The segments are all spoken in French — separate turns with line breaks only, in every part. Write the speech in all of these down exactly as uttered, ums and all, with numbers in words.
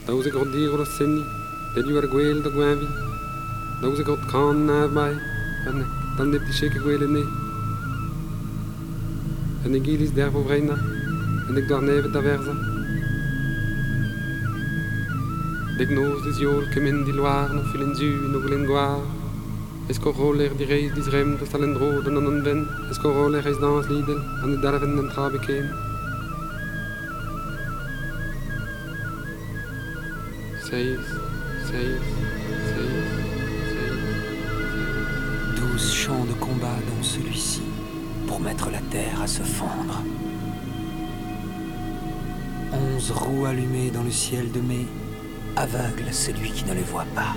Daus e grod dir o'r senni, bedi war gweld o gwenfi. Daus e grod can na mai, dan dan nip di sheke gweld ne. En ik gilis der voor vreina, en ik door neven da verza. Dek noos dis jol kemen di loar no filen zu no glen goar. Esko roller di reis dis rem do salendro do non ben. Esko roller reis dans lidel, an de darven en trabe ken. Seis, seis, seis, seis.
Douze champs de combat dans celui-ci, pour mettre la terre à se fendre. Onze roues allumées dans le ciel de mai, aveugle celui qui ne les voit pas.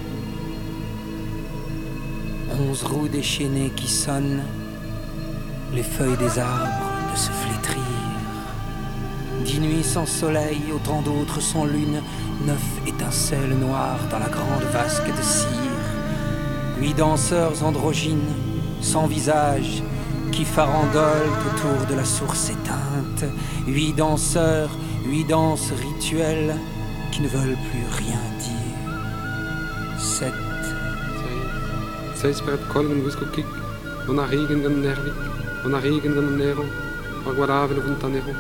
Onze roues déchaînées qui sonnent, les feuilles des arbres de se flétrir. Dix nuits sans soleil, autant d'autres sans lune, neuf étincelles noires dans la grande vasque de cire. Huit danseurs androgynes, sans visage, qui farandolent autour de la source éteinte. Huit danseurs, huit danses rituelles, qui ne veulent plus rien dire. Sept.
Seis per het kolmen wisko kik, on a regen gan nervik, on a regen gan nero, or guardavelo vontanero.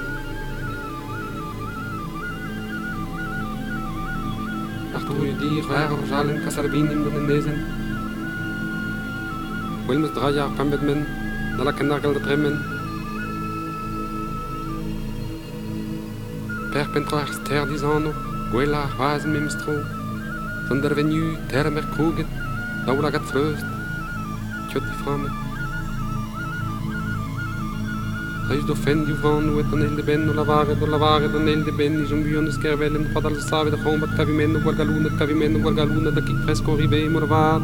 Achtung je dier, waar of zalen, kasarbin in de nezen. Wilmes drie jaar pambet men, na la kenargal de tremen. Perpentroar ster disano, guela hazen memstro, zonder venu termer kroget, daula gat fröst, tjot die framme. Reis do fen die van nu et anel de ben, no lavare do lavare do anel de ben, is un buon de skervellen, padal save de combat cavimento, guargaluna, cavimento, guargaluna, da kik fresco rive morvad.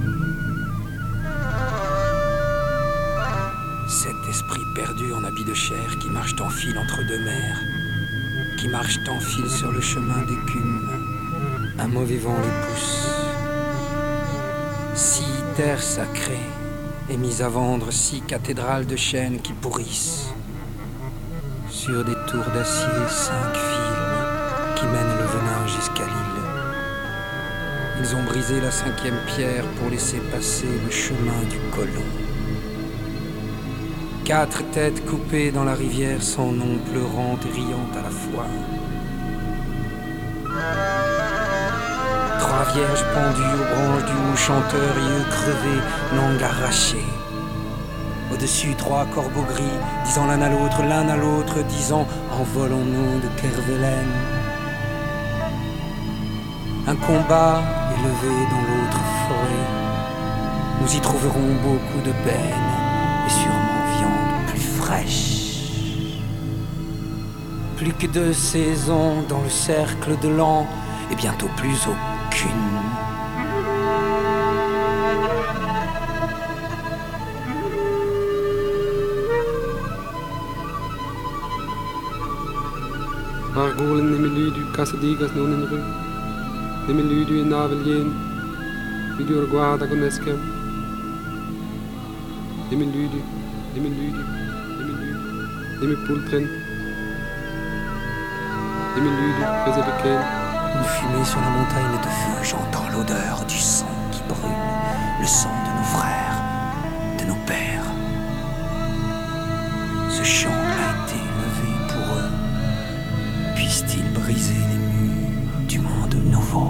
Cet esprit perdu en habit de chair qui marche en file entre deux mers, qui marche en file sur le chemin d'écume, un mauvais vent les pousse. Six terres sacrées et mise à vendre six cathédrales de chêne qui pourrissent. Sur des tours d'acier, cinq fils qui mènent le venin jusqu'à l'île. Ils ont brisé la cinquième pierre pour laisser passer le chemin du colon. Quatre têtes coupées dans la rivière sans nom, pleurantes et riantes à la fois. Trois vierges pendues aux branches du haut chanteur, yeux crevés, langue arrachée. Au-dessus, trois corbeaux gris, disant l'un à l'autre, l'un à l'autre, disant « Envolons-nous de Kervelen ». Un combat élevé dans l'autre forêt. Nous y trouverons beaucoup de peine et sûrement viande plus fraîche. Plus que deux saisons dans le cercle de l'an et bientôt plus aucune.
Argolen nemeludu casadigas non in ru. Nemeludu in navelien. Vidur guarda con eskem. Nemeludu, nemeludu, nemeludu. Nemepultren. Nemeludu, presebeken.
Une fumée sur la montagne de feu, j'entends l'odeur du sang qui brûle, le sang de nos frères, de nos pères. Ce chant a été levé pour eux. Puisse-t-il briser les murs du monde nouveau?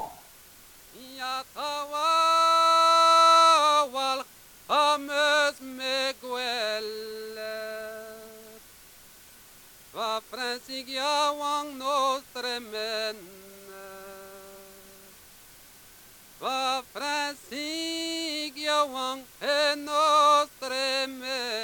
Va Francia wang e nostre men.